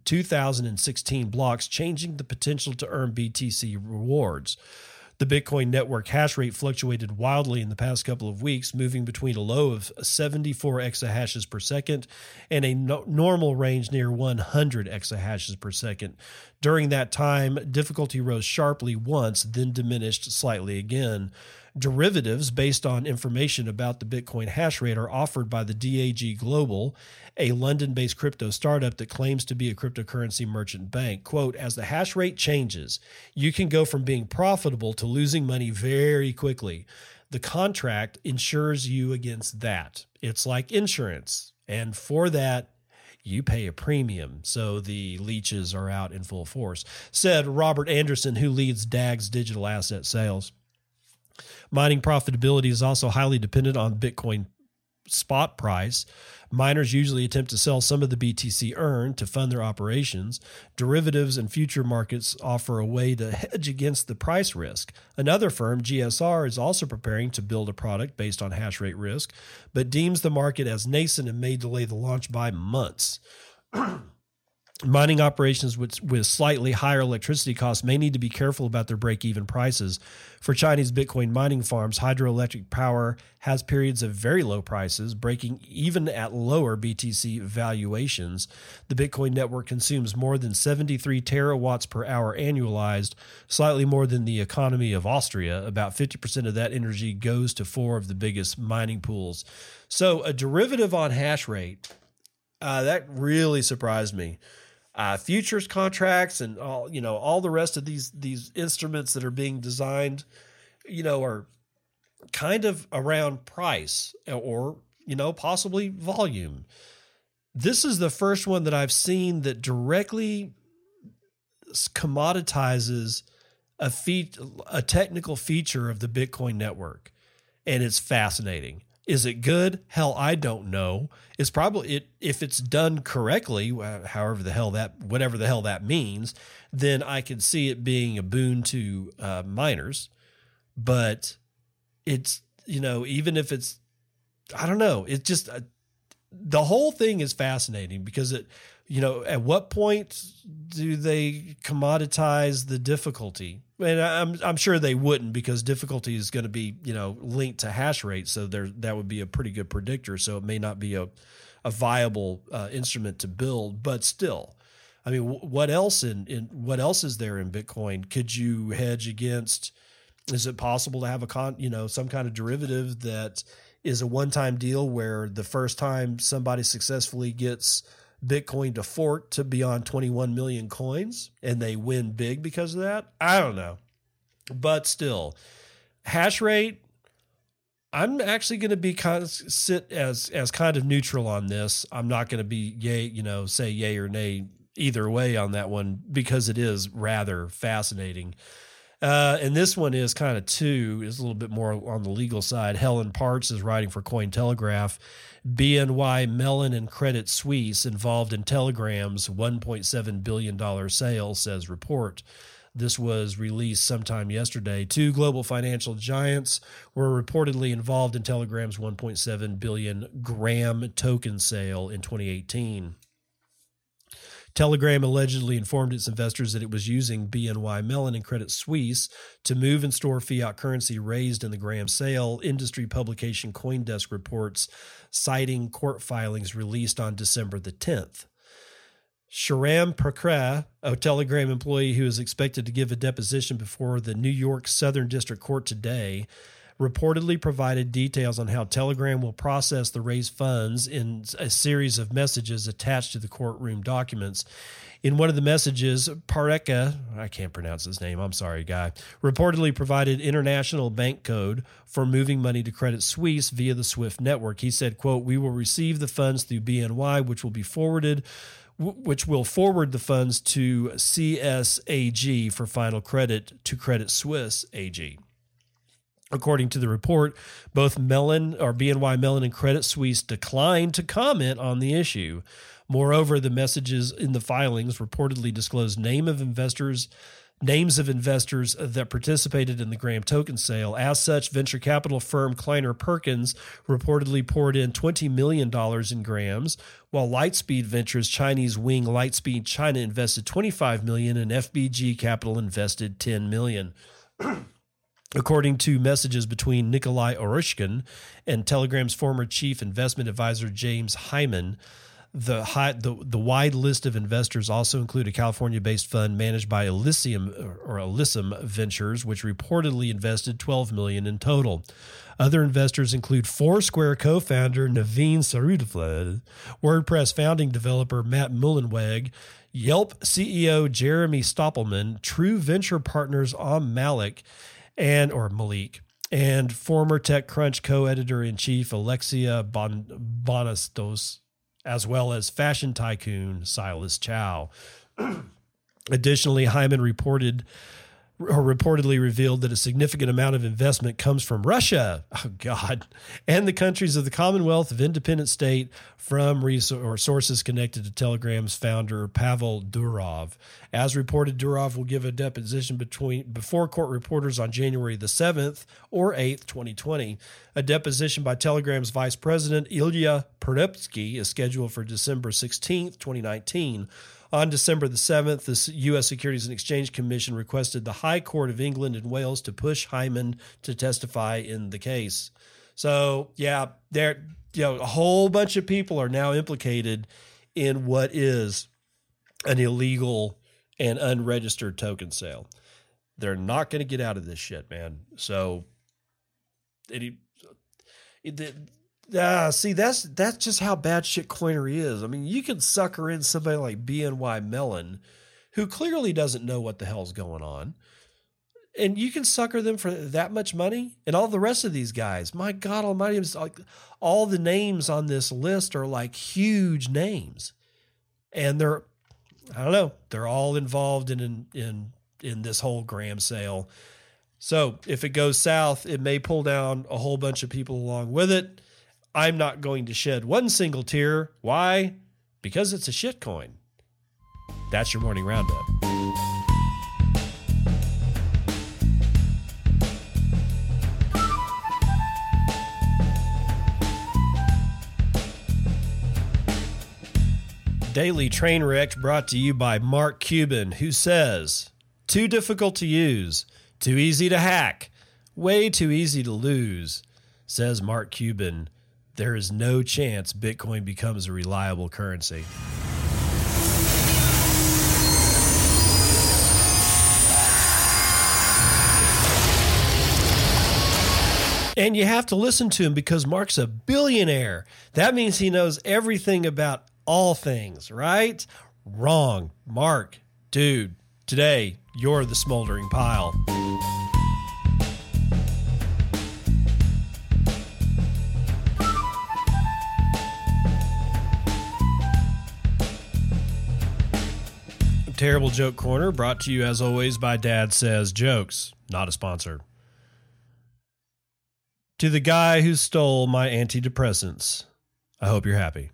Speaker 1: 2016 blocks, changing the potential to earn BTC rewards. The Bitcoin network hash rate fluctuated wildly in the past couple of weeks, moving between a low of 74 exahashes per second and a normal range near 100 exahashes per second. During that time, difficulty rose sharply once, then diminished slightly again. Derivatives based on information about the Bitcoin hash rate are offered by the DAG Global, a London-based crypto startup that claims to be a cryptocurrency merchant bank. Quote, as the hash rate changes, you can go from being profitable to losing money very quickly. The contract insures you against that. It's like insurance. And for that, you pay a premium. So the leeches are out in full force, said Robert Anderson, who leads DAG's digital asset sales. Mining profitability is also highly dependent on Bitcoin spot price. Miners usually attempt to sell some of the BTC earned to fund their operations. Derivatives and future markets offer a way to hedge against the price risk. Another firm, GSR, is also preparing to build a product based on hash rate risk, but deems the market as nascent and may delay the launch by months. Mining operations with slightly higher electricity costs may need to be careful about their break-even prices. For Chinese Bitcoin mining farms, hydroelectric power has periods of very low prices, breaking even at lower BTC valuations. The Bitcoin network consumes more than 73 terawatts per hour annualized, slightly more than the economy of Austria. About 50% of that energy goes to 4 of the biggest mining pools. So a derivative on hash rate, that really surprised me. Futures contracts and all the rest of these instruments that are being designed, are kind of around price or, possibly volume. This is the first one that I've seen that directly commoditizes a technical feature of the Bitcoin network. And it's fascinating. Is it good? Hell, I don't know. It's probably if it's done correctly, whatever the hell that means, then I could see it being a boon to miners. But it's, even if it's, I don't know, it's just the whole thing is fascinating because at what point do they commoditize the difficulty? And I'm sure they wouldn't, because difficulty is going to be, linked to hash rate. So that would be a pretty good predictor. So it may not be a viable instrument to build, but still, I mean, what else what else is there in Bitcoin? Could you hedge against? Is it possible to have some kind of derivative that is a one-time deal where the first time somebody successfully gets Bitcoin to fork to beyond 21 million coins and they win big because of that? I don't know. But still, hash rate, I'm actually going to be sit as kind of neutral on this. I'm not going to be say yay or nay either way on that one, because it is rather fascinating. And this one is kind of is a little bit more on the legal side. Helen Parts is writing for Cointelegraph. BNY Mellon and Credit Suisse involved in Telegram's $1.7 billion sale, says report. This was released sometime yesterday. 2 global financial giants were reportedly involved in Telegram's $1.7 billion Gram token sale in 2018. Telegram allegedly informed its investors that it was using BNY Mellon and Credit Suisse to move and store fiat currency raised in the Gram sale, industry publication CoinDesk reports, citing court filings released on December the 10th. Shahram Prakra, a Telegram employee who is expected to give a deposition before the New York Southern District Court today, reportedly provided details on how Telegram will process the raised funds in a series of messages attached to the courtroom documents. In one of the messages, Parekha, I can't pronounce his name, I'm sorry, guy, reportedly provided international bank code for moving money to Credit Suisse via the SWIFT network. He said, quote, "We will receive the funds through BNY, which will forward the funds to CSAG for final credit to Credit Suisse AG." According to the report, both BNY Mellon and Credit Suisse declined to comment on the issue. Moreover, the messages in the filings reportedly disclosed names of investors that participated in the Graham token sale. As such, venture capital firm Kleiner Perkins reportedly poured in $20 million in Grahams, while Lightspeed Ventures Chinese wing Lightspeed China invested $25 million and FBG Capital invested $10 million. According to messages between Nikolai Orushkin and Telegram's former chief investment advisor James Hyman, the wide list of investors also include a California-based fund managed by Elysium Ventures, which reportedly invested $12 million in total. Other investors include Foursquare co-founder Naveen Sarudafled, WordPress founding developer Matt Mullenweg, Yelp CEO Jeremy Stoppelman, True Venture partners Malik, and former TechCrunch co-editor-in-chief Alexia Bonastos, as well as fashion tycoon Silas Chow. Additionally, Hyman reportedly revealed that a significant amount of investment comes from Russia, and the countries of the Commonwealth of Independent State from sources connected to Telegram's founder, Pavel Durov. As reported, Durov will give a deposition before court reporters on January the 7th or 8th, 2020. A deposition by Telegram's vice president, Ilya Perepsky, is scheduled for December 16th, 2019. On December the 7th, the U.S. Securities and Exchange Commission requested the High Court of England and Wales to push Hyman to testify in the case. So, yeah, a whole bunch of people are now implicated in what is an illegal and unregistered token sale. They're not going to get out of this shit, man. So, see, that's just how bad shitcoinery is. I mean, you can sucker in somebody like BNY Mellon, who clearly doesn't know what the hell's going on, and you can sucker them for that much money. And all the rest of these guys, my God Almighty, it's like all the names on this list are like huge names, and they're all involved in this whole Graham sale. So if it goes south, it may pull down a whole bunch of people along with it. I'm not going to shed one single tear. Why? Because it's a shitcoin. That's your morning roundup. Daily Train Wreck brought to you by Mark Cuban, who says, too difficult to use, too easy to hack, way too easy to lose. Says Mark Cuban, there is no chance Bitcoin becomes a reliable currency. And you have to listen to him because Mark's a billionaire. That means he knows everything about all things, right? Wrong. Mark, dude, today you're the smoldering pile. Terrible Joke Corner, brought to you as always by Dad Says Jokes, not a sponsor. To the guy who stole my antidepressants, I hope you're happy.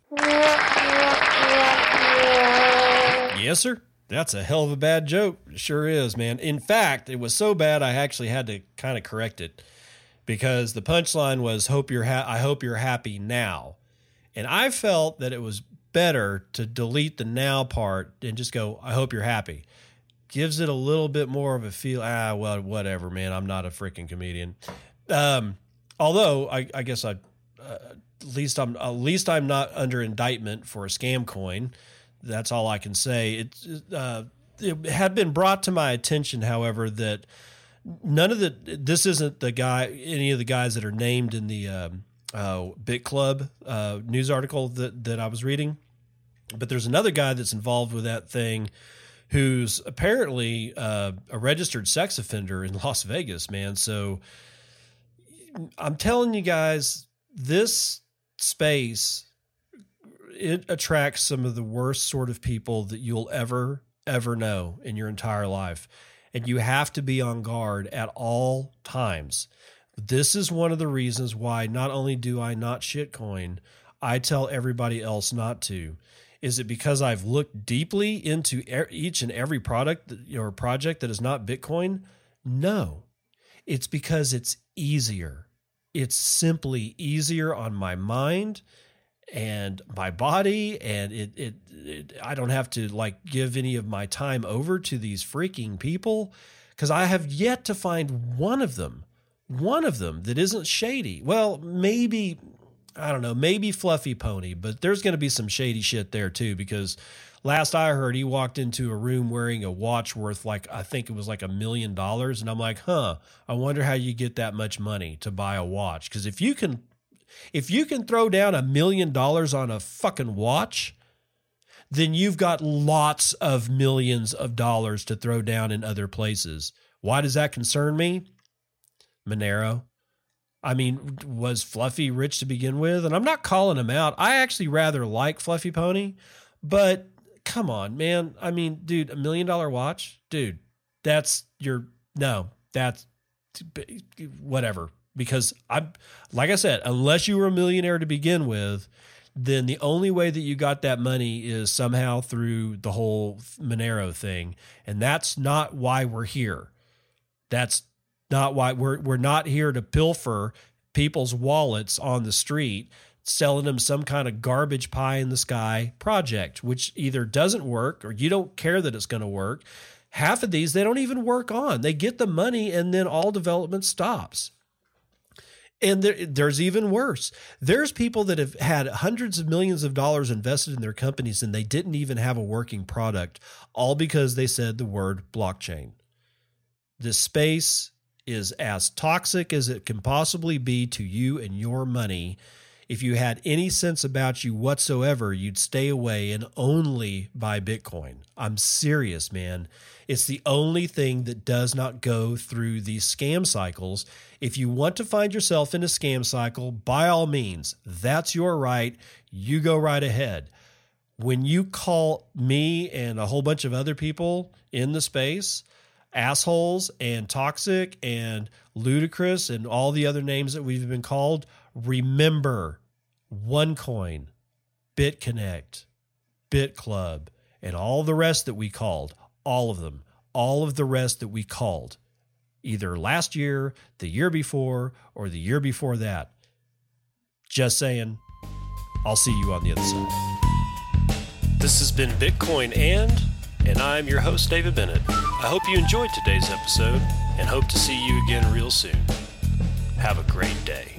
Speaker 1: Yes, sir. That's a hell of a bad joke. It sure is, man. In fact, it was so bad I actually had to kind of correct it because the punchline was I hope you're happy now. And I felt that it was better to delete the now part and just go, I hope you're happy. Gives it a little bit more of a feel. Well, whatever, man. I'm not a freaking comedian. Although I guess at least I'm not under indictment for a scam coin. That's all I can say. It had been brought to my attention, however, that this isn't any of the guys that are named in the Bit Club news article that I was reading. But there's another guy that's involved with that thing who's apparently a registered sex offender in Las Vegas, man. So I'm telling you guys, this space, it attracts some of the worst sort of people that you'll ever know in your entire life. And you have to be on guard at all times. This is one of the reasons why not only do I not shitcoin, I tell everybody else not to. Is it because I've looked deeply into each and every product or project that is not Bitcoin? No. It's because it's easier. It's simply easier on my mind and my body, and I don't have to like give any of my time over to these freaking people, because I have yet to find one of them that isn't shady. Well, maybe, I don't know, maybe Fluffy Pony, but there's going to be some shady shit there too, because last I heard, he walked into a room wearing a watch worth like, I think it was like $1 million. And I'm like, I wonder how you get that much money to buy a watch. Because if you can throw down $1 million on a fucking watch, then you've got lots of millions of dollars to throw down in other places. Why does that concern me? Monero. I mean, was Fluffy rich to begin with? And I'm not calling him out. I actually rather like Fluffy Pony, but come on, man. I mean, dude, $1 million watch, dude, that's whatever. Because like I said, unless you were a millionaire to begin with, then the only way that you got that money is somehow through the whole Monero thing. And that's not why we're here. That's not why we're not here to pilfer people's wallets on the street, selling them some kind of garbage pie in the sky project, which either doesn't work or you don't care that it's going to work. Half of these, they don't even work on. They get the money and then all development stops. And there's even worse. There's people that have had hundreds of millions of dollars invested in their companies and they didn't even have a working product, all because they said the word blockchain. This space is as toxic as it can possibly be to you and your money. If you had any sense about you whatsoever, you'd stay away and only buy Bitcoin. I'm serious, man. It's the only thing that does not go through these scam cycles. If you want to find yourself in a scam cycle, by all means, that's your right. You go right ahead. When you call me and a whole bunch of other people in the space assholes and toxic and ludicrous and all the other names that we've been called, remember OneCoin, BitConnect, BitClub, and all the rest that we called, all of them, all of the rest that we called, either last year, the year before, or the year before that. Just saying, I'll see you on the other side. This has been Bitcoin and I'm your host, David Bennett. I hope you enjoyed today's episode and hope to see you again real soon. Have a great day.